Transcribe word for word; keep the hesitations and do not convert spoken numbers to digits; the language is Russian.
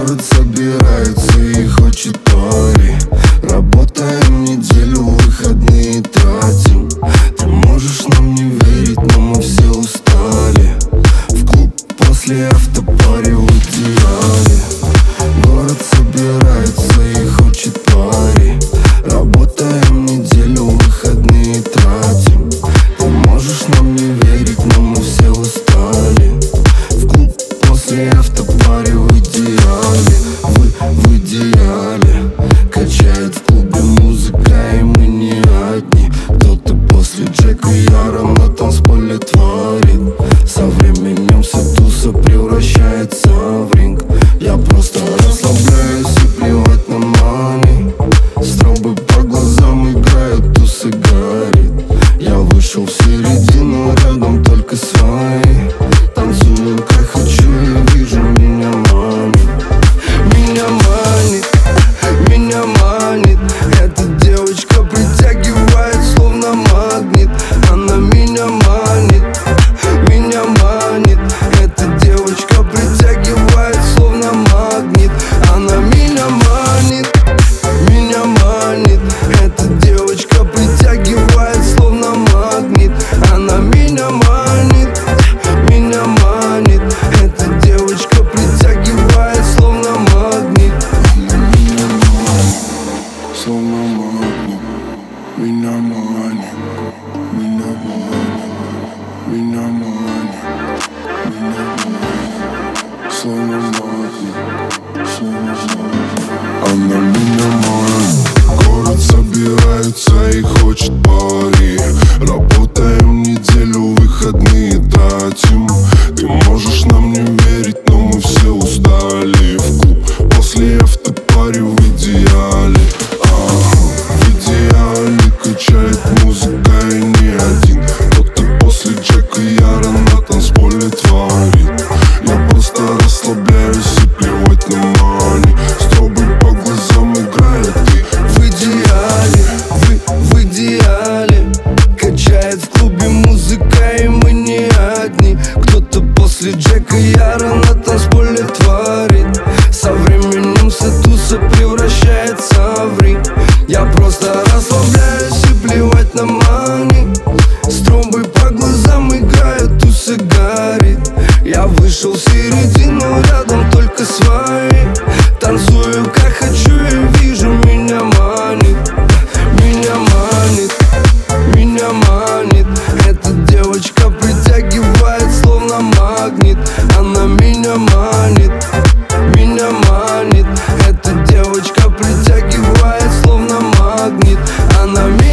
Город собирается и хочет пари. Работаем неделю, выходные тратим. Ты можешь нам не верить, но мы все устали. В клуб после автопари в идеале. Город собирается и хочет пари. Работаем неделю, выходные тратим. Ты можешь нам не верить, но мы все устали. В клуб после автопари в идеале. Вы в идеале. Качает в клубе музыка, и мы не одни. Кто-то после Джека Яра на танцполе творит. Со временем вся туса превращается в ринг. Я просто расслабляюсь и плевать на мани. Стробы по глазам играют, туса горит. Я вышел в середину, рядом только свои. Танцую как хочу и вижу, меня манит. Меня манит, меня манит. Эта девочка притягивает, словно магнит. Она меня манит, меня манит. Эта девочка притягивает, словно магнит. Она меня манит, меня манит. Эта девочка притягивает, словно магнит. Она меня манит, меня манит. Эта девочка притягивает, словно магнит. Словно магнит. Меня манит, меня манит. Меня манит, меня манит. Словно магнит, словно магнит. Она меня манит. Город собирается и хочет пари. Работаем неделю, выходные тратим. Ты можешь нам не верить, но мы все устали. В клуб после автопари в идеале. В идеале качает музыка, и не один. Кто-то после Джека Яра на танцполе творит. Я просто расслабляюсь и плевать на мани. Стробы по глазам играют, и в идеале. Вы в идеале. Качает в клубе музыка, и мы не одни. Кто-то после Джека Яра на танцполе творит. Со временем вся туса превращается в ринг. Я просто расслабляюсь и плевать на мани. Стромбы по глазам играют, туса горит. Я вышел в середину, рядом только свои. Танцую как хочу и вижу, меня манит. Меня манит, меня манит. Эта девочка притягивает, словно магнит. Она меня манит, меня манит. Эта девочка притягивает, словно магнит. Она меня